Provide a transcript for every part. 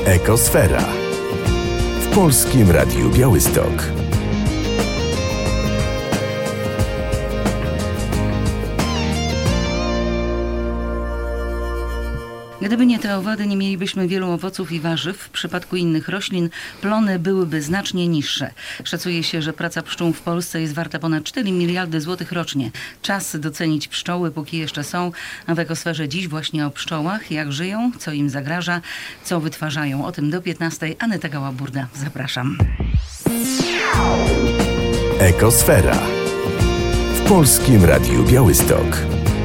Ekosfera w Polskim Radiu Białystok. Gdyby nie te owady, nie mielibyśmy wielu owoców i warzyw. W przypadku innych roślin plony byłyby znacznie niższe. Szacuje się, że praca pszczół w Polsce jest warta ponad 4 miliardy złotych rocznie. Czas docenić pszczoły, póki jeszcze są. A w Ekosferze dziś właśnie o pszczołach, jak żyją, co im zagraża, co wytwarzają. O tym do 15:00. Aneta Gała-Burda. Zapraszam. Ekosfera w Polskim Radiu Białystok.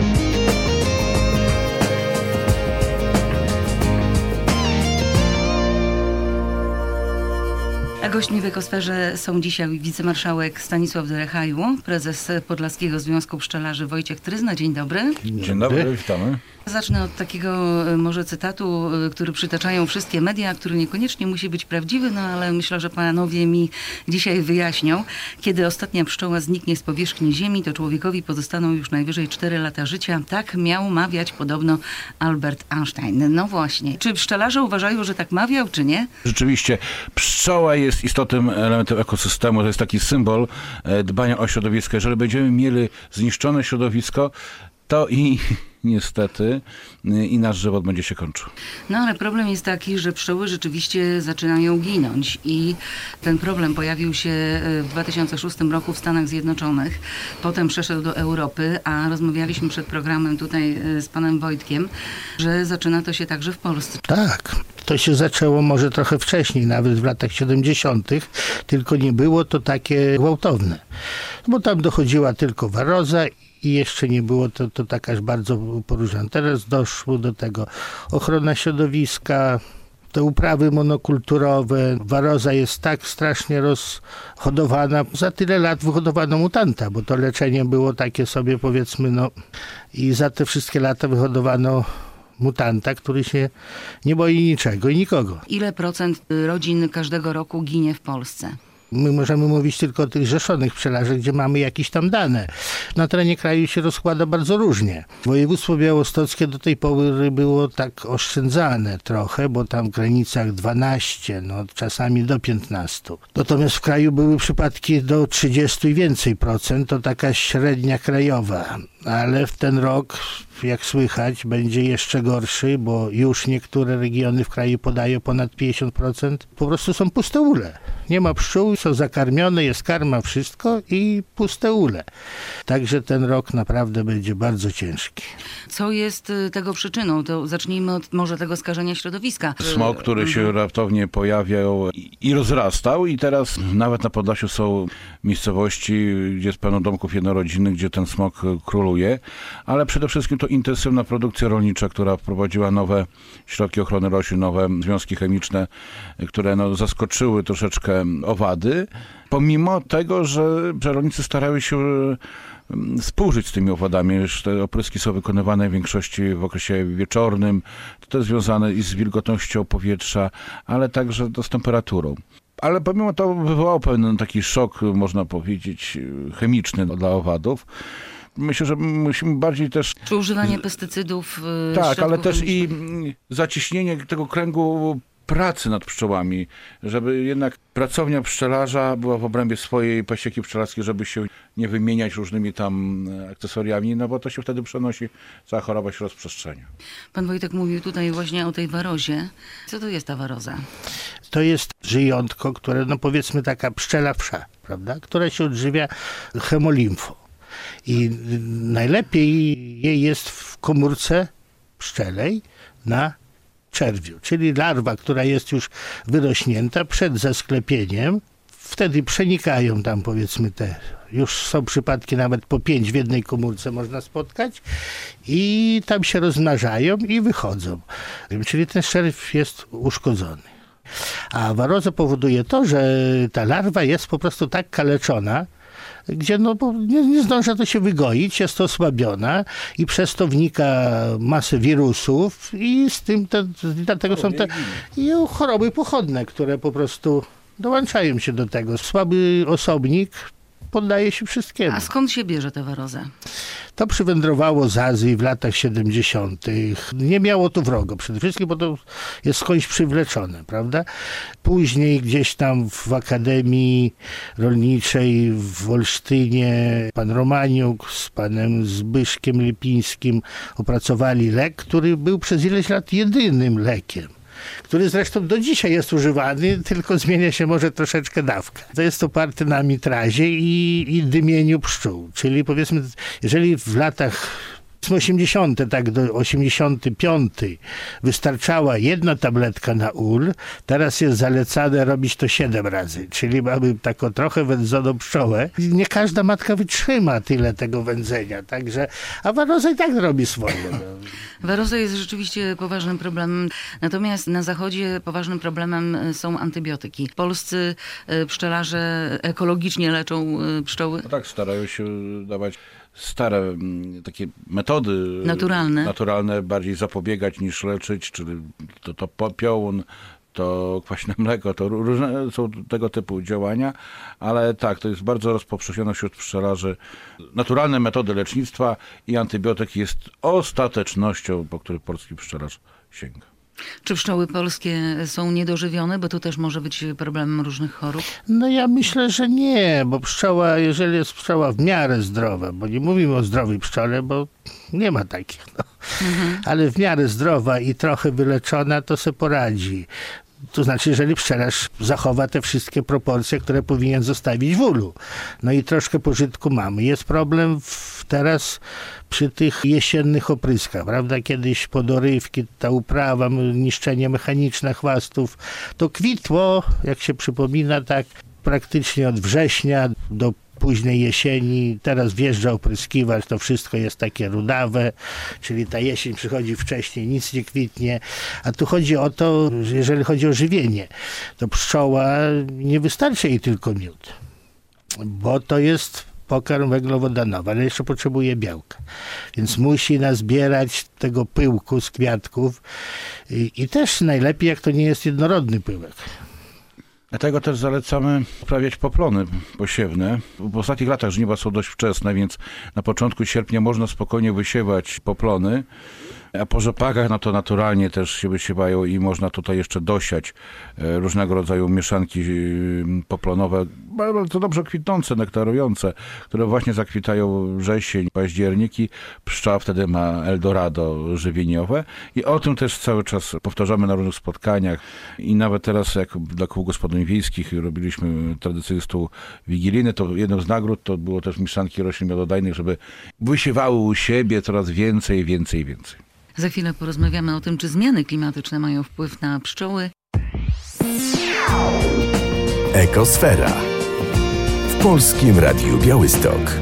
A gośćmi w Ekosferze są dzisiaj wicemarszałek Stanisław Derechaju, prezes Podlaskiego Związku Pszczelarzy Wojciech Tryzna. Dzień dobry. Dzień dobry, witamy. Zacznę od takiego może cytatu, który przytaczają wszystkie media, który niekoniecznie musi być prawdziwy, no ale myślę, że panowie mi dzisiaj wyjaśnią. Kiedy ostatnia pszczoła zniknie z powierzchni ziemi, to człowiekowi pozostaną już najwyżej 4 lata życia. Tak miał mawiać podobno Albert Einstein. No właśnie. Czy pszczelarze uważają, że tak mawiał, czy nie? Rzeczywiście, pszczoła jest istotnym elementem ekosystemu, to jest taki symbol dbania o środowisko. Jeżeli będziemy mieli zniszczone środowisko, to i niestety i nasz żywot będzie się kończył. No ale problem jest taki, że pszczoły rzeczywiście zaczynają ginąć i ten problem pojawił się w 2006 roku w Stanach Zjednoczonych. Potem przeszedł do Europy, a rozmawialiśmy przed programem tutaj z panem Wojtkiem, że zaczyna to się także w Polsce. Tak, to się zaczęło może trochę wcześniej, nawet w latach 70., tylko nie było to takie gwałtowne. Bo tam dochodziła tylko waroza i jeszcze nie było to tak aż bardzo poróżnione. Teraz doszło do tego ochrona środowiska, te uprawy monokulturowe. Waroza jest tak strasznie rozhodowana. Za tyle lat wyhodowano mutanta, bo to leczenie było takie sobie, powiedzmy, i za te wszystkie lata wyhodowano mutanta, który się nie boi niczego i nikogo. Ile procent rodzin każdego roku ginie w Polsce? My możemy mówić tylko o tych zrzeszonych pszczelarzach, gdzie mamy jakieś tam dane. Na terenie kraju się rozkłada bardzo różnie. Województwo białostockie do tej pory było tak oszczędzane trochę, bo tam w granicach 12, czasami do 15. Natomiast w kraju były przypadki do 30 i więcej procent, to taka średnia krajowa. Ale w ten rok, jak słychać, będzie jeszcze gorszy, bo już niektóre regiony w kraju podają ponad 50%. Po prostu są puste ule. Nie ma pszczół, są zakarmione, jest karma, wszystko i puste ule. Także ten rok naprawdę będzie bardzo ciężki. Co jest tego przyczyną? To zacznijmy od może tego skażenia środowiska. Smog, który się raptownie pojawiał i rozrastał i teraz nawet na Podlasiu są miejscowości, gdzie jest pełno domków jednorodzinnych, gdzie ten smog króluje, ale przede wszystkim to intensywna produkcja rolnicza, która wprowadziła nowe środki ochrony roślin, nowe związki chemiczne, które zaskoczyły troszeczkę owady, pomimo tego, że rolnicy starały się współżyć z tymi owadami. Już te opryski są wykonywane w większości w okresie wieczornym. To jest związane i z wilgotnością powietrza, ale także z temperaturą. Ale pomimo to wywołał pewien taki szok, można powiedzieć, chemiczny dla owadów. Myślę, że musimy bardziej też... Czy używanie pestycydów? Tak, ale też i zacieśnienie tego kręgu pracy nad pszczołami, żeby jednak pracownia pszczelarza była w obrębie swojej pasieki pszczelarskiej, żeby się nie wymieniać różnymi tam akcesoriami, bo to się wtedy przenosi, cała choroba się rozprzestrzenia. Pan Wojtek mówił tutaj właśnie o tej warozie. Co to jest ta waroza? To jest żyjątko, które, powiedzmy taka pszczela wsza, prawda, która się odżywia hemolimfą. I najlepiej jej jest w komórce pszczelej na czerwiu, czyli larwa, która jest już wyrośnięta przed zasklepieniem, wtedy przenikają tam, powiedzmy, już są przypadki nawet po 5 w jednej komórce można spotkać i tam się rozmnażają i wychodzą. Czyli ten czerw jest uszkodzony. A waroza powoduje to, że ta larwa jest po prostu tak kaleczona, gdzie nie zdąża to się wygoić, jest to osłabiona i przez to wnika masę wirusów i z tym dlatego są te choroby pochodne, które po prostu dołączają się do tego. Słaby osobnik poddaje się wszystkiemu. A skąd się bierze ta waroza? To przywędrowało z Azji w latach 70. Nie miało tu wrogo przede wszystkim, bo to jest skądś przywleczone, prawda? Później gdzieś tam w Akademii Rolniczej w Olsztynie pan Romaniuk z panem Zbyszkiem Lipińskim opracowali lek, który był przez ileś lat jedynym lekiem, który zresztą do dzisiaj jest używany, tylko zmienia się może troszeczkę dawka. To jest oparte na mitrazie i dymieniu pszczół. Czyli powiedzmy, jeżeli w latach 80, tak do 85 wystarczała jedna tabletka na ul, teraz jest zalecane robić to 7 razy, czyli mamy taką trochę wędzoną pszczołę. Nie każda matka wytrzyma tyle tego wędzenia, także, a waroza i tak robi swoje. Waroza jest rzeczywiście poważnym problemem, natomiast na zachodzie poważnym problemem są antybiotyki. Polscy pszczelarze ekologicznie leczą pszczoły? No tak, starają się dawać stare takie metody naturalne bardziej zapobiegać niż leczyć, czyli to popiołun, to kwaśne mleko, to różne są tego typu działania, ale tak, to jest bardzo rozpowszechnione wśród pszczelarzy. Naturalne metody lecznictwa i antybiotyk jest ostatecznością, po której polski pszczelarz sięga. Czy pszczoły polskie są niedożywione, bo to też może być problemem różnych chorób? No ja myślę, że nie, bo pszczoła, jeżeli jest pszczoła w miarę zdrowa, bo nie mówimy o zdrowej pszczole, bo nie ma takich, no. Ale w miarę zdrowa i trochę wyleczona, to se poradzi. To znaczy, jeżeli pszczelarz zachowa te wszystkie proporcje, które powinien zostawić w ulu. No i troszkę pożytku mamy. Jest problem teraz przy tych jesiennych opryskach, prawda? Kiedyś podorywki, ta uprawa, niszczenie mechaniczne chwastów, to kwitło, jak się przypomina, tak praktycznie od września do późnej jesieni. Teraz wjeżdża opryskiwacz, to wszystko jest takie rudawe, czyli ta jesień przychodzi wcześniej, nic nie kwitnie. A tu chodzi o to, że jeżeli chodzi o żywienie, to pszczoła nie wystarczy jej tylko miód, bo to jest pokarm węglowodanowy, ale jeszcze potrzebuje białka. Więc musi nazbierać tego pyłku z kwiatków i też najlepiej, jak to nie jest jednorodny pyłek. Dlatego też zalecamy uprawiać poplony posiewne. W ostatnich latach żniwa są dość wczesne, więc na początku sierpnia można spokojnie wysiewać poplony, a po rzepakach no to naturalnie też się wysiewają i można tutaj jeszcze dosiać różnego rodzaju mieszanki poplonowe, bardzo dobrze kwitnące, nektarujące, które właśnie zakwitają wrzesień, październik i pszczoła wtedy ma Eldorado żywieniowe i o tym też cały czas powtarzamy na różnych spotkaniach i nawet teraz jak dla kół gospodyń wiejskich robiliśmy tradycyjny stół wigilijny, to jedną z nagród to było też mieszanki roślin miododajnych, żeby wysiewały u siebie coraz więcej. Za chwilę porozmawiamy o tym, czy zmiany klimatyczne mają wpływ na pszczoły. Ekosfera. W Polskim Radiu Białystok.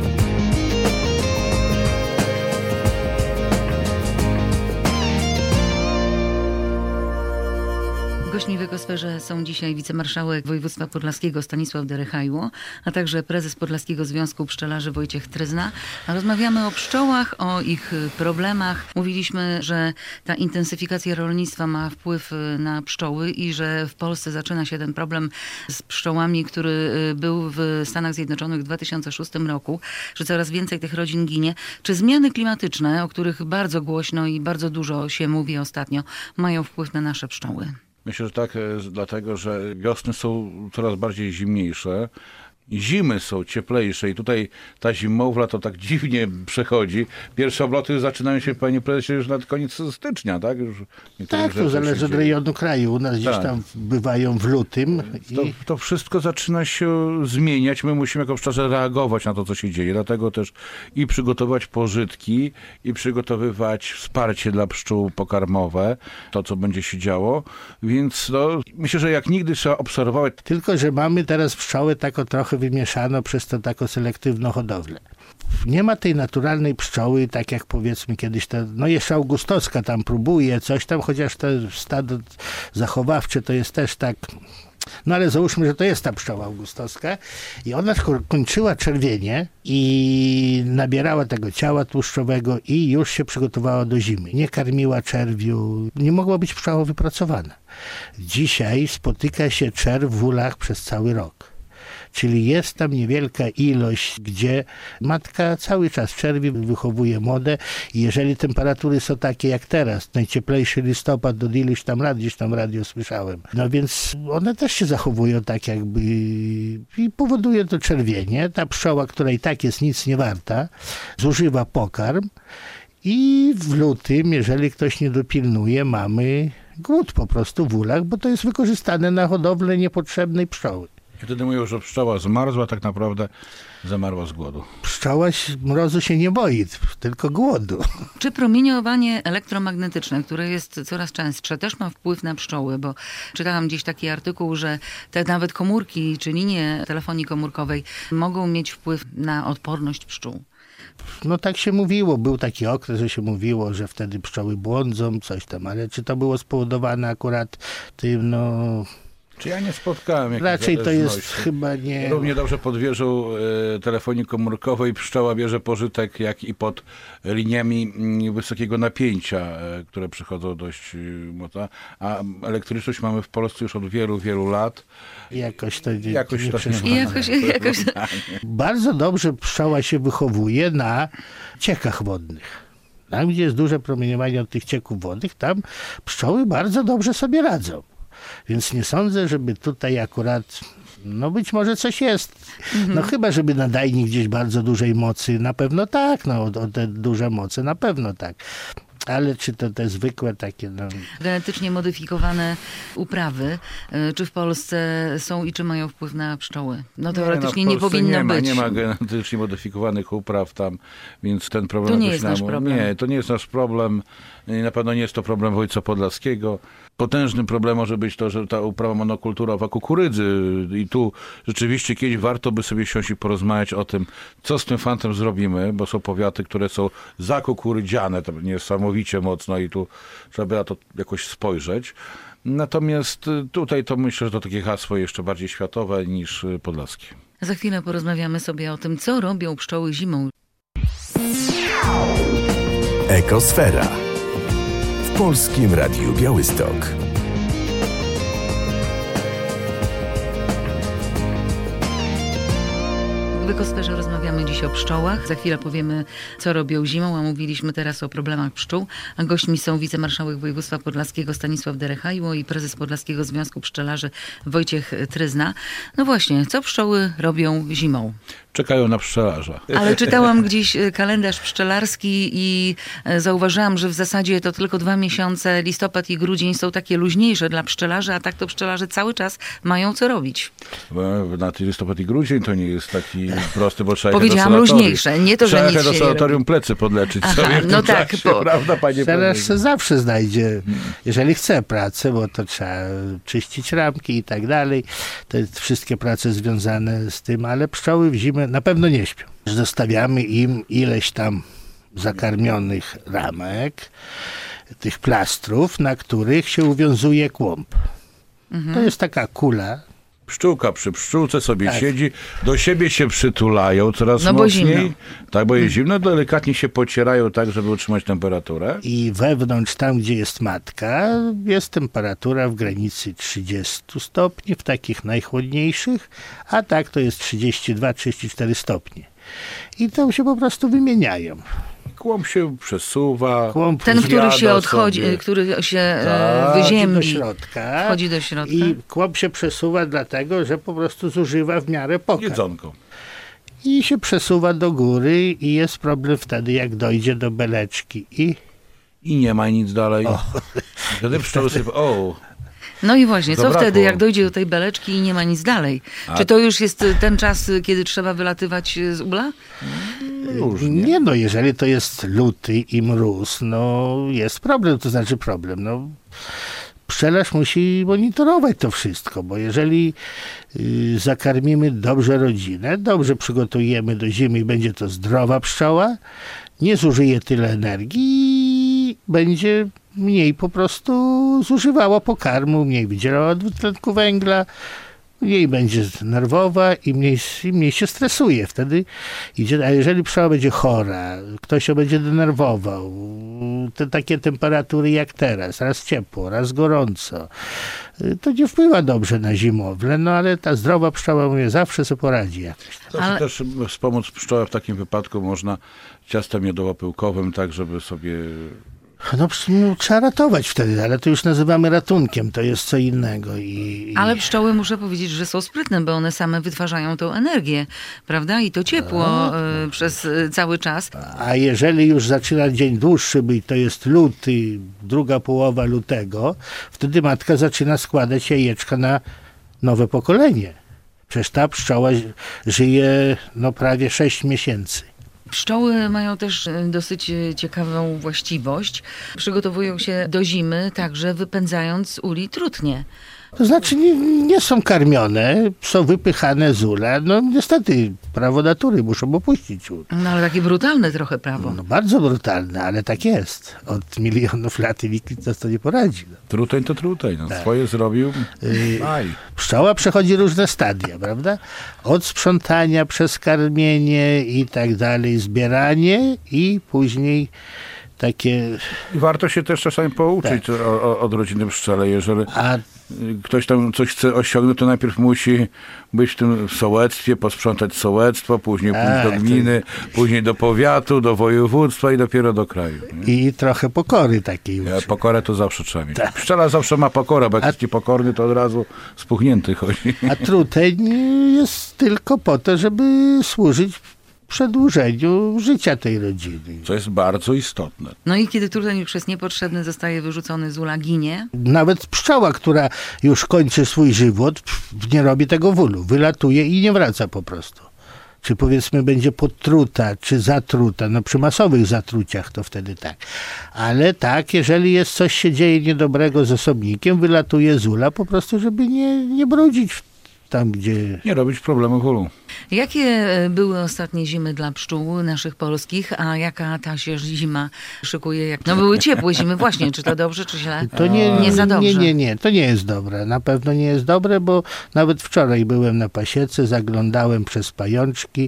Gośćmi w Ekosferze są dzisiaj wicemarszałek województwa podlaskiego Stanisław Derechajło, a także prezes Podlaskiego Związku Pszczelarzy Wojciech Tryzna. A rozmawiamy o pszczołach, o ich problemach. Mówiliśmy, że ta intensyfikacja rolnictwa ma wpływ na pszczoły i że w Polsce zaczyna się ten problem z pszczołami, który był w Stanach Zjednoczonych w 2006 roku, że coraz więcej tych rodzin ginie. Czy zmiany klimatyczne, o których bardzo głośno i bardzo dużo się mówi ostatnio, mają wpływ na nasze pszczoły? Myślę, że tak, dlatego, że wiosny są coraz bardziej zimniejsze, zimy są cieplejsze i tutaj ta zimowla to tak dziwnie przechodzi. Pierwsze obloty zaczynają się, panie prezesie, już na koniec stycznia, tak? Tak, to zależy od rejonu kraju. U nas gdzieś tam bywają w lutym. To wszystko zaczyna się zmieniać. My musimy jako pszczelarze reagować na to, co się dzieje. Dlatego też i przygotowywać pożytki, i przygotowywać wsparcie dla pszczół pokarmowe, to, co będzie się działo. Więc no, myślę, że jak nigdy trzeba obserwować. Tylko że mamy teraz pszczoły tako trochę wymieszano przez to taką selektywną hodowlę. Nie ma tej naturalnej pszczoły, tak jak powiedzmy kiedyś, no jeszcze augustowska tam próbuje coś tam, chociaż to stado zachowawcze to jest też tak, no ale załóżmy, że to jest ta pszczoła augustowska i ona kończyła czerwienie i nabierała tego ciała tłuszczowego i już się przygotowała do zimy. Nie karmiła czerwiu, nie mogła być pszczoła wypracowana. Dzisiaj spotyka się czerw w ulach przez cały rok. Czyli jest tam niewielka ilość, gdzie matka cały czas czerwi, wychowuje młode i jeżeli temperatury są takie jak teraz, najcieplejszy listopad od iluś tam lat, gdzieś tam radio słyszałem, no więc one też się zachowują tak jakby i powoduje to czerwienie. Ta pszczoła, która i tak jest nic nie warta, zużywa pokarm i w lutym, jeżeli ktoś nie dopilnuje, mamy głód po prostu w ulach, bo to jest wykorzystane na hodowlę niepotrzebnej pszczoły. I wtedy mówią, że pszczoła zmarzła, tak naprawdę zamarła z głodu. Pszczoła mrozu się nie boi, tylko głodu. Czy promieniowanie elektromagnetyczne, które jest coraz częstsze, też ma wpływ na pszczoły? Bo czytałam gdzieś taki artykuł, że te nawet komórki czy linie telefonii komórkowej mogą mieć wpływ na odporność pszczół. No tak się mówiło, był taki okres, że się mówiło, że wtedy pszczoły błądzą, coś tam, ale czy to było spowodowane akurat tym, no... Czy ja nie spotkałem jakiejś Raczej to jest zależności? chyba nie... Równie dobrze pod wieżą telefonii komórkowej pszczoła bierze pożytek, jak i pod liniami wysokiego napięcia, które przychodzą dość mocno. A elektryczność mamy w Polsce już od wielu, wielu lat. Jakoś to nie nie I jakoś... Bardzo dobrze pszczoła się wychowuje na ciekach wodnych. Tam, gdzie jest duże promieniowanie od tych cieków wodnych, tam pszczoły bardzo dobrze sobie radzą. Więc nie sądzę, żeby tutaj akurat, no być może coś jest. No chyba, żeby nadajnik gdzieś bardzo dużej mocy, na pewno tak, no o te duże moce na pewno tak. Ale czy to te zwykłe takie... No... Genetycznie modyfikowane uprawy, czy w Polsce są i czy mają wpływ na pszczoły? No teoretycznie nie powinno być. Nie ma genetycznie modyfikowanych upraw tam, więc ten problem... To nie jest nasz problem. Nie, to nie jest nasz problem. Na pewno nie jest to problem województwa podlaskiego. Potężnym problemem może być to, że ta uprawa monokulturowa kukurydzy i tu rzeczywiście kiedyś warto by sobie siąść i porozmawiać o tym, co z tym fantem zrobimy, bo są powiaty, które są zakukurydziane, to niesamowicie mocno i tu trzeba na to jakoś spojrzeć. Natomiast tutaj to myślę, że to takie hasło jeszcze bardziej światowe niż podlaskie. Za chwilę porozmawiamy sobie o tym, co robią pszczoły zimą. Ekosfera. W Polskim Radiu Białystok. W Ekosferze rozmawiamy dziś o pszczołach. Za chwilę powiemy, co robią zimą, a mówiliśmy teraz o problemach pszczół. A gośćmi są wicemarszałek województwa podlaskiego Stanisław Derechajło i prezes Podlaskiego Związku Pszczelarzy Wojciech Tryzna. No właśnie, co pszczoły robią zimą? Czekają na pszczelarza. Ale czytałam gdzieś kalendarz pszczelarski i zauważyłam, że w zasadzie to tylko 2 miesiące, listopad i grudzień, są takie luźniejsze dla pszczelarzy, a tak to pszczelarze cały czas mają co robić. Na listopad i grudzień to nie jest taki prosty, bo trzeba Powiedziałam luźniejsze, nie to, że nic się do nie sanatorium plecy podleczyć sobie w no tym tak, czasie, prawda, panie Pszczelarz prezesie? zawsze znajdzie, jeżeli chce pracę, bo to trzeba czyścić ramki i tak dalej. To wszystkie prace związane z tym, ale pszczoły w zimę na pewno nie śpią. Zostawiamy im ileś tam zakarmionych ramek, tych plastrów, na których się uwiązuje kłąb. To jest taka kula. Pszczółka przy pszczółce sobie Tak. siedzi, do siebie się przytulają coraz No bo mocniej. zimno. Tak, bo jest zimno, delikatnie się pocierają tak, żeby utrzymać temperaturę. I wewnątrz, tam gdzie jest matka, jest temperatura w granicy 30 stopni, w takich najchłodniejszych, a tak to jest 32-34 stopnie. I tam się po prostu wymieniają. Kłąb się przesuwa. Kłąb Ten, który się zjada odchodzi, sobie. który się Tak, wyziemi, do środka. wchodzi do środka. I kłąb się przesuwa dlatego, że po prostu zużywa w miarę pokarm. Jedzonko. I się przesuwa do góry i jest problem wtedy, jak dojdzie do beleczki. I nie ma nic dalej. Wtedy pszczoły sobie... No i właśnie, co Zabrakło. wtedy, jak dojdzie do tej beleczki i nie ma nic dalej? Czy to już jest ten czas, kiedy trzeba wylatywać z ula? Różnie. Nie no, jeżeli to jest luty i mróz, no jest problem, to znaczy problem. No, pszczelarz musi monitorować to wszystko, bo jeżeli zakarmimy dobrze rodzinę, dobrze przygotujemy do zimy i będzie to zdrowa pszczoła, nie zużyje tyle energii, będzie mniej po prostu zużywała pokarmu, mniej wydzielała dwutlenku węgla, mniej będzie nerwowa i mniej się stresuje. Wtedy idzie, a jeżeli pszczoła będzie chora, ktoś ją będzie denerwował, te takie temperatury jak teraz, raz ciepło, raz gorąco, to nie wpływa dobrze na zimowlę, no ale ta zdrowa pszczoła, mówię, zawsze sobie poradzi jakoś. Ale też wspomóc pszczołę w takim wypadku można ciastem miodowo-pyłkowym, tak żeby sobie... No trzeba ratować wtedy, ale to już nazywamy ratunkiem, to jest co innego. Ale pszczoły, muszę powiedzieć, że są sprytne, bo one same wytwarzają tą energię, prawda? I to ciepło przez cały czas. A jeżeli już zaczyna dzień dłuższy być, to jest luty, druga połowa lutego, wtedy matka zaczyna składać jajeczka na nowe pokolenie. Przecież ta pszczoła żyje prawie 6 miesięcy. Pszczoły mają też dosyć ciekawą właściwość. Przygotowują się do zimy także wypędzając z uli trutnie. To znaczy nie są karmione, są wypychane z ula. No niestety, prawo natury, muszą opuścić ul. No ale takie brutalne trochę prawo. No bardzo brutalne, ale tak jest. Od milionów lat i nikt nas to nie poradzi. No. Truteń to truteń. No, tak. Swoje zrobił. Pszczoła przechodzi różne stadia, prawda? Od sprzątania przez karmienie i tak dalej, zbieranie i później takie... Warto się też czasami pouczyć od rodziny pszczele. Jeżeli ktoś tam coś chce osiągnąć, to najpierw musi być w tym sołectwie, posprzątać sołectwo, później pójść do gminy, później do powiatu, do województwa i dopiero do kraju. Nie? I trochę pokory takiej. Pokorę to zawsze trzeba mieć. Pszczela zawsze ma pokorę, bo jak jest niepokorny, to od razu spuchnięty chodzi. A truteń jest tylko po to, żeby służyć przedłużeniu życia tej rodziny. Co jest bardzo istotne. No i kiedy truteń już jest niepotrzebny, zostaje wyrzucony z ula, ginie. Nawet pszczoła, która już kończy swój żywot, nie robi tego w ulu. Wylatuje i nie wraca po prostu. Czy powiedzmy będzie podtruta, czy zatruta. No przy masowych zatruciach to wtedy tak. Ale tak, jeżeli jest coś się dzieje niedobrego z osobnikiem, wylatuje z ula po prostu, żeby nie brudzić tam, gdzie... Nie robić problemu w ulu. Jakie były ostatnie zimy dla pszczół naszych polskich, a jaka ta się zima szykuje? No były ciepłe zimy właśnie, czy to dobrze, czy źle? To nie za dobrze. Nie, to nie jest dobre. Na pewno nie jest dobre, bo nawet wczoraj byłem na pasiece, zaglądałem przez pajączki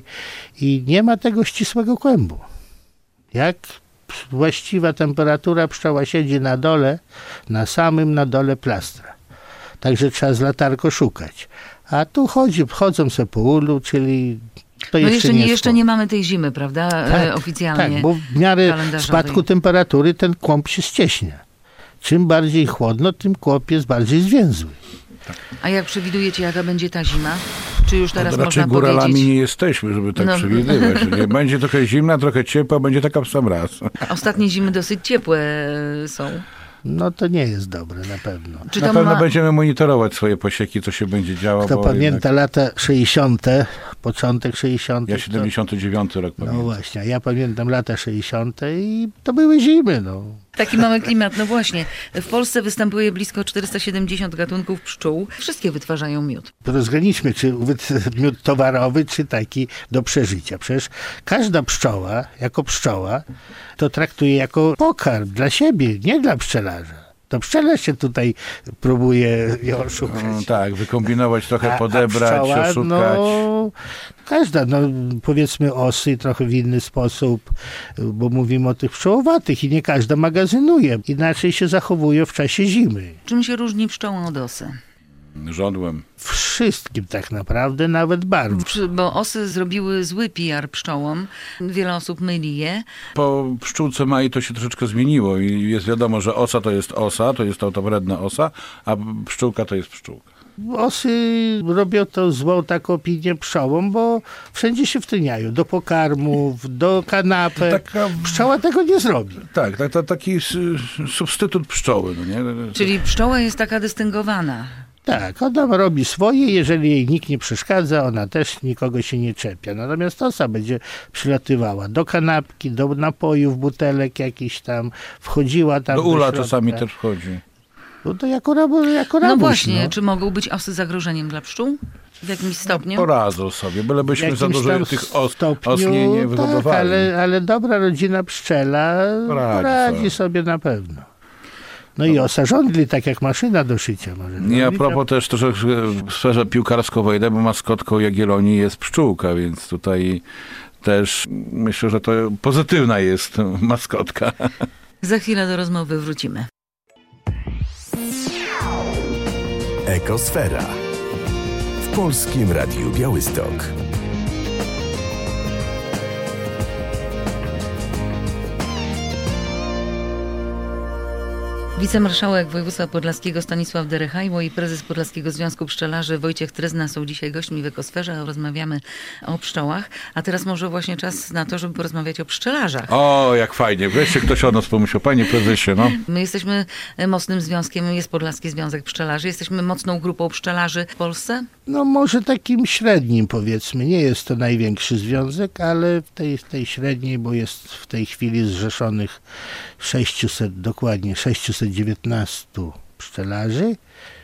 i nie ma tego ścisłego kłębu. Jak właściwa temperatura, pszczoła siedzi na dole, na dole plastra. Także trzeba z latarką szukać. A tu chodzą sobie po ulu, czyli to jeszcze nie mamy tej zimy, prawda? Tak, oficjalnie. Tak, bo w miarę spadku temperatury ten kłąb się ścieśnia. Czym bardziej chłodno, tym kłąb jest bardziej zwięzły. A jak przewidujecie, jaka będzie ta zima? Czy już teraz można powiedzieć? Raczej góralami nie jesteśmy, żeby tak przewidywać. Nie? Będzie trochę zimna, trochę ciepła, będzie taka w sam raz. Ostatnie zimy dosyć ciepłe są. No to nie jest dobre, na pewno. Na pewno będziemy monitorować swoje posieki, co się będzie działo. Kto pamięta lata 60., początek 60. Ja 79 rok pamiętam. No właśnie, ja pamiętam lata 60. i to były zimy, no. Taki mamy klimat, no właśnie. W Polsce występuje blisko 470 gatunków pszczół. Wszystkie wytwarzają miód. Rozgraniczmy, czy miód towarowy, czy taki do przeżycia. Przecież każda pszczoła, jako pszczoła, to traktuje jako pokarm dla siebie, nie dla pszczelarza. To pszczelarz się tutaj próbuje ją oszukać. Tak, wykombinować, trochę podebrać, pszczoła, oszukać. Każda, powiedzmy osy trochę w inny sposób, bo mówimy o tych pszczołowatych i nie każda magazynuje. Inaczej się zachowuje w czasie zimy. Czym się różni pszczoła od osy? Żądłem. Wszystkim tak naprawdę, nawet barwą. Bo osy zrobiły zły PR pszczołom. Wiele osób myli je. Po pszczółce Mai to się troszeczkę zmieniło i jest wiadomo, że osa, to jest autowredna osa, a pszczółka to jest pszczółka. Osy robią to złą taką opinię pszczołom, bo wszędzie się wtyniają. Do pokarmów, do kanapek. Pszczoła tego nie zrobi. Tak, taki substytut pszczoły. No nie? Czyli pszczoła jest taka dystyngowana. Tak, ona robi swoje, jeżeli jej nikt nie przeszkadza, ona też nikogo się nie czepia. Natomiast osa będzie przylatywała do kanapki, do napojów, butelek jakiś tam, wchodziła tam do ula środka. Czasami też wchodzi. No to jako rabuś. No właśnie, czy mogą być osy zagrożeniem dla pszczół? W jakimś stopniu? Poradzą sobie, bylebyśmy za dużo tych os nie wyhodowali. Tak, ale dobra rodzina pszczela poradzi sobie na pewno. No i osa żądli, tak jak maszyna do szycia. Może I a propos też troszeczkę w sferze piłkarsko-wojnej, bo maskotką Jagiellonii jest pszczółka, więc tutaj też myślę, że to pozytywna jest maskotka. Za chwilę do rozmowy wrócimy. Ekosfera. W Polskim Radiu Białystok. Wicemarszałek województwa podlaskiego Stanisław Derechajło i prezes Podlaskiego Związku Pszczelarzy Wojciech Tryzna są dzisiaj gośćmi w Ekosferze. Rozmawiamy o pszczołach. A teraz może właśnie czas na to, żeby porozmawiać o pszczelarzach. O, jak fajnie. Wreszcie ktoś o nas pomyślał. Panie prezesie, no. My jesteśmy mocnym związkiem, jest Podlaski Związek Pszczelarzy. Jesteśmy mocną grupą pszczelarzy w Polsce? No może takim średnim, powiedzmy. Nie jest to największy związek, ale w tej średniej, bo jest w tej chwili zrzeszonych 619 pszczelarzy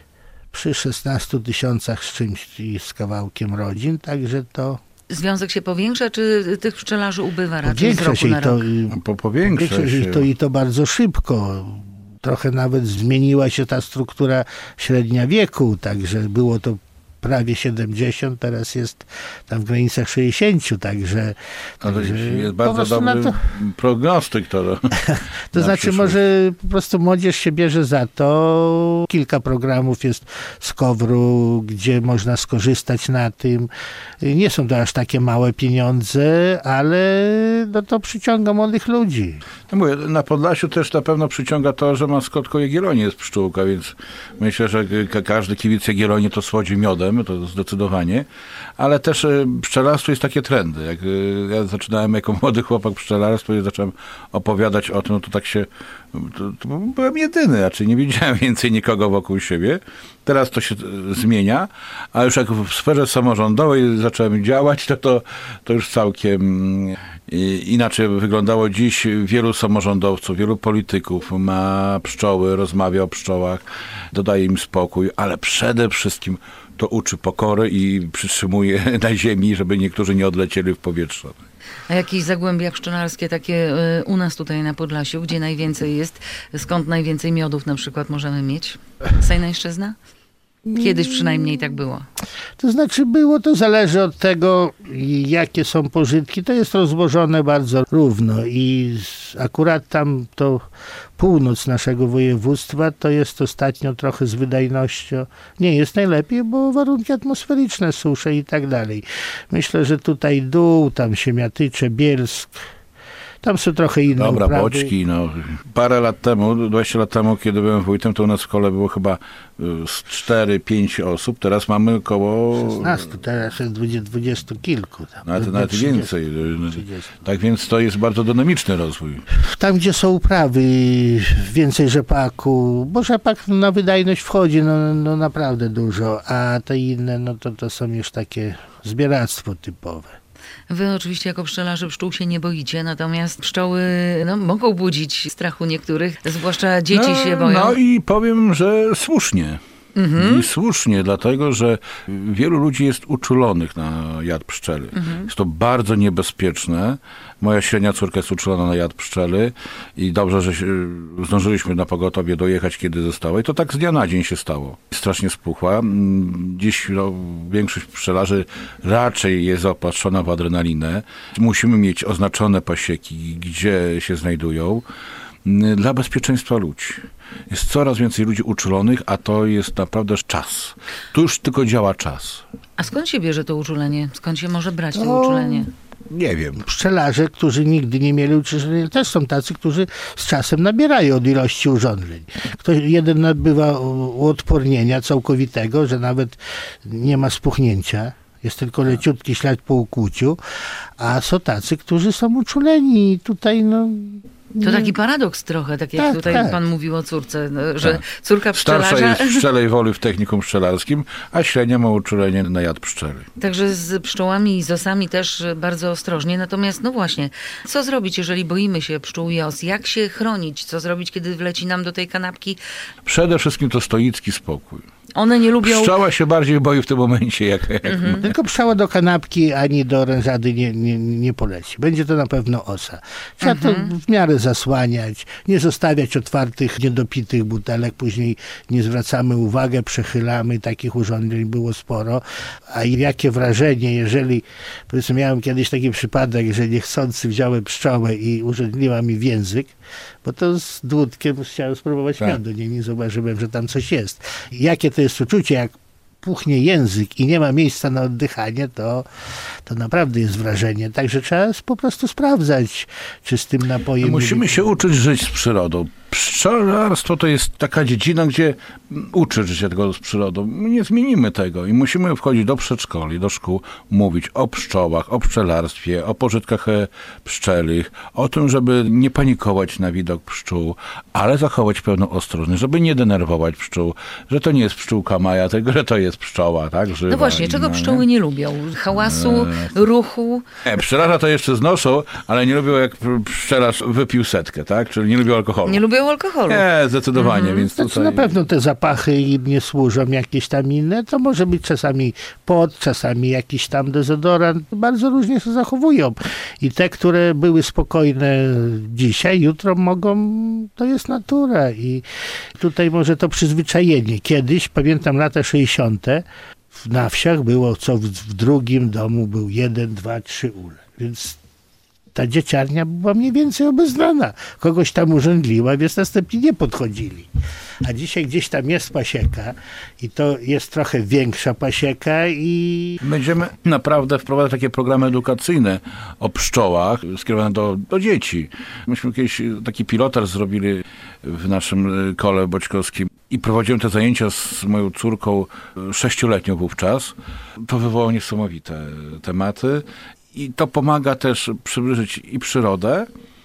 przy 16 tysiącach z czymś i z kawałkiem rodzin, także to Związek się powiększa, czy tych pszczelarzy ubywa raczej z powiększa roku się na rok? Powiększa się. I to bardzo szybko. Trochę nawet zmieniła się ta struktura średnia wieku, także było to prawie 70, teraz jest tam w granicach 60, także... Ale jest bardzo dobry prognostyk to. To znaczy może po prostu młodzież się bierze za to. Kilka programów jest z KOWR-u, gdzie można skorzystać na tym. Nie są to aż takie małe pieniądze, ale no to przyciąga młodych ludzi. No mówię, na Podlasiu też na pewno przyciąga to, że maskotką Jagiellonii jest pszczółka, więc myślę, że każdy kibic Jagiellonii to słodzi miodem, to zdecydowanie, ale też pszczelarstwo jest takie trendy. Jak ja zaczynałem jako młody chłopak pszczelarstwo i zacząłem opowiadać o tym, no to tak się, to byłem jedyny, raczej nie widziałem więcej nikogo wokół siebie. Teraz to się zmienia, a już jak w sferze samorządowej zacząłem działać, to już całkiem inaczej wyglądało. Dziś wielu samorządowców, wielu polityków ma pszczoły, rozmawia o pszczołach, dodaje im spokój, ale przede wszystkim to uczy pokory i przytrzymuje na ziemi, żeby niektórzy nie odlecieli w powietrze. A jakieś zagłębia pszczelarskie takie u nas tutaj na Podlasiu, gdzie najwięcej jest? Skąd najwięcej miodów na przykład możemy mieć? Sajneńszczyzna? Kiedyś przynajmniej tak było. To znaczy to zależy od tego, jakie są pożytki. To jest rozłożone bardzo równo i akurat tam to północ naszego województwa to jest ostatnio trochę z wydajnością. Nie jest najlepiej, bo warunki atmosferyczne, susze i tak dalej. Myślę, że tutaj dół, tam Siemiatycze, Bielsk, tam są trochę inne Dobra, uprawy. boczki, no. Parę lat temu, 20 lat temu, kiedy byłem wójtem, to u nas w szkole było chyba 4-5 osób. Teraz mamy około... 16, teraz jest 20 kilku. Tam. Nawet 30, więcej. 30. Tak więc to jest bardzo dynamiczny rozwój. Tam, gdzie są uprawy, więcej rzepaku, bo rzepak na wydajność wchodzi no naprawdę dużo, a te inne, no to są już takie zbieractwo typowe. Wy oczywiście jako pszczelarze pszczół się nie boicie, natomiast pszczoły mogą budzić strachu niektórych, zwłaszcza dzieci się boją. No i powiem, że słusznie. I słusznie, dlatego, że wielu ludzi jest uczulonych na jad pszczeli. Jest to bardzo niebezpieczne. Moja średnia córka jest uczulona na jad pszczeli i dobrze, że zdążyliśmy na pogotowie dojechać, kiedy zostało. I to tak z dnia na dzień się stało. Strasznie spuchła. Dziś większość pszczelarzy raczej jest zaopatrzona w adrenalinę. Musimy mieć oznaczone pasieki, gdzie się znajdują. Dla bezpieczeństwa ludzi. Jest coraz więcej ludzi uczulonych, a to jest naprawdę czas. Tu już tylko działa czas. A skąd się bierze to uczulenie? Skąd się może brać to uczulenie? Nie wiem. Pszczelarze, którzy nigdy nie mieli uczulenia, też są tacy, którzy z czasem nabierają od ilości urządzeń. Jeden nabywa uodpornienia całkowitego, że nawet nie ma spuchnięcia. Jest tylko leciutki ślad po ukłuciu, a są tacy, którzy są uczuleni i tutaj To taki paradoks trochę, tak jak tutaj pan mówił o córce, że córka pszczelarza... Starsza jest w Pszczelej Woli w technikum pszczelarskim, a średnia ma uczulenie na jad pszczeli. Także z pszczołami i z osami też bardzo ostrożnie. Natomiast no właśnie, co zrobić, jeżeli boimy się pszczół i os? Jak się chronić? Co zrobić, kiedy wleci nam do tej kanapki? Przede wszystkim to stoicki spokój. One nie lubią... Pszczoła się bardziej boi w tym momencie, jak Tylko pszczoła do kanapki ani do orężady nie poleci. Będzie to na pewno osa. Trzeba to w miarę ciągle zasłaniać, nie zostawiać otwartych, niedopitych butelek, później nie zwracamy uwagi, przechylamy, takich urządzeń było sporo. A jakie wrażenie, jeżeli, powiedzmy, miałem kiedyś taki przypadek, że niechcący wziąłem pszczołę i urządliła mi w język, bo to z dłutkiem chciałem spróbować miodu, nie zobaczyłem, że tam coś jest. Jakie to jest uczucie, jak puchnie język i nie ma miejsca na oddychanie, to naprawdę jest wrażenie. Także trzeba po prostu sprawdzać, czy z tym napojem... Musimy się uczyć żyć z przyrodą. Pszczelarstwo to jest taka dziedzina, gdzie uczyć się tego z przyrodą. My nie zmienimy tego i musimy wchodzić do przedszkoli, do szkół, mówić o pszczołach, o pszczelarstwie, o pożytkach pszczelich, o tym, żeby nie panikować na widok pszczół, ale zachować pewną ostrożność, żeby nie denerwować pszczół, że to nie jest pszczółka Maja, tylko że to jest pszczoła, tak? Żywa, no właśnie, czego pszczoły nie lubią? Hałasu, ruchu? Pszczelarza to jeszcze znoszą, ale nie lubią, jak pszczelarz wypił setkę, tak? Czyli nie lubią alkoholu. Nie lubią alkoholu. Nie, zdecydowanie. Więc Znaczy, na pewno te zapachy im nie służą, jakieś tam inne. To może być czasami pot, czasami jakiś tam dezodorant. Bardzo różnie się zachowują. I te, które były spokojne dzisiaj, jutro mogą, to jest natura. I tutaj może to przyzwyczajenie. Kiedyś, pamiętam lata 60., na wsiach było, co w drugim domu był 1, 2, 3 ule. Więc ta dzieciarnia była mniej więcej obeznana. Kogoś tam urządliła, więc następnie nie podchodzili. A dzisiaj gdzieś tam jest pasieka i to jest trochę większa pasieka i... Będziemy naprawdę wprowadzać takie programy edukacyjne o pszczołach skierowane do dzieci. Myśmy kiedyś taki pilotaż zrobili w naszym kole boćkowskim i prowadziłem te zajęcia z moją córką 6-letnią wówczas. To wywołało niesamowite tematy. I to pomaga też przybliżyć i przyrodę,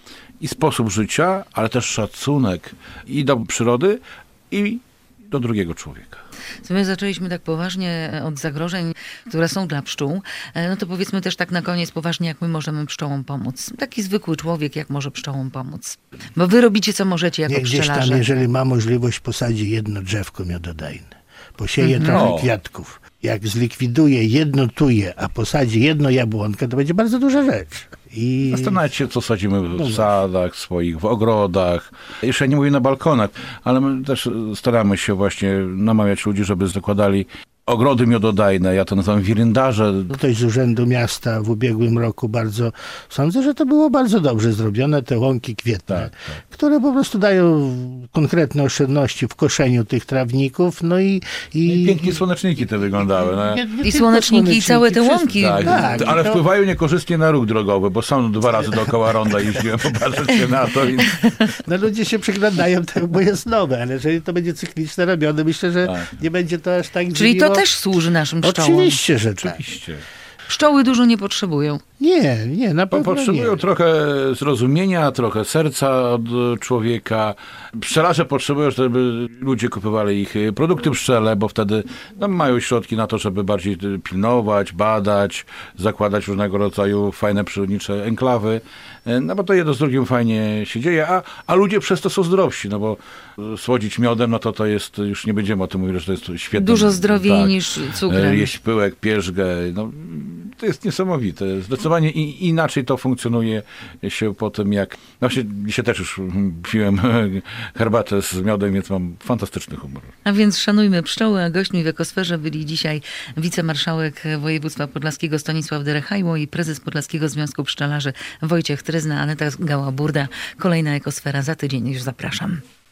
i sposób życia, ale też szacunek i do przyrody, i do drugiego człowieka. My zaczęliśmy tak poważnie od zagrożeń, które są dla pszczół. No to powiedzmy też tak na koniec poważnie, jak my możemy pszczołom pomóc. Taki zwykły człowiek, jak może pszczołom pomóc. Bo wy robicie, co możecie jako pszczelarze. Gdzieś tam, jeżeli ma możliwość, posadzi jedno drzewko miododajne. Posieje trochę kwiatków. Jak zlikwiduje jedno tuje, a posadzi jedno jabłonkę, to będzie bardzo duża rzecz. I... Zastanawiać się, co sadzimy w sadach swoich, w ogrodach. Jeszcze nie mówię na balkonach, ale my też staramy się właśnie namawiać ludzi, żeby zakładali ogrody miododajne, ja to nazywam wiryndarze. Ktoś z Urzędu Miasta w ubiegłym roku bardzo, sądzę, że to było bardzo dobrze zrobione, te łąki kwietne, które po prostu dają konkretne oszczędności w koszeniu tych trawników, no i pięknie słoneczniki te wyglądały. No. I słoneczniki, i całe te łąki. Tak, ale wpływają niekorzystnie na ruch drogowy, bo sam 2 razy dookoła ronda jeździłem, popatrzeć się na to. Więc... No ludzie się przyglądają temu, bo jest nowe, ale jeżeli to będzie cyklicznie robione, myślę, że nie będzie to aż tak Czyli to też służy naszym pszczołom. Oczywiście, że tak. Oczywiście. Pszczoły dużo nie potrzebują. Nie, na pewno potrzebują nie. trochę zrozumienia, trochę serca od człowieka. Pszczelarze potrzebują, żeby ludzie kupowali ich produkty pszczele, bo wtedy mają środki na to, żeby bardziej pilnować, badać, zakładać różnego rodzaju fajne przyrodnicze enklawy. No bo to jedno z drugim fajnie się dzieje, a ludzie przez to są zdrowsi, no bo słodzić miodem, to jest, już nie będziemy o tym mówili, że to jest świetne. Dużo zdrowiej niż cukrem. Jeść pyłek, pierzgę, to jest niesamowite. Zdecydowanie inaczej to funkcjonuje się po tym, jak... Właśnie dzisiaj też już piłem herbatę z miodem, więc mam fantastyczny humor. A więc szanujmy pszczoły, a gośćmi w Ekosferze byli dzisiaj wicemarszałek województwa podlaskiego Stanisław Derechajło i prezes Podlaskiego Związku Pszczelarzy Wojciech Tryzna, Aneta Gała-Burda. Kolejna Ekosfera za tydzień, już zapraszam.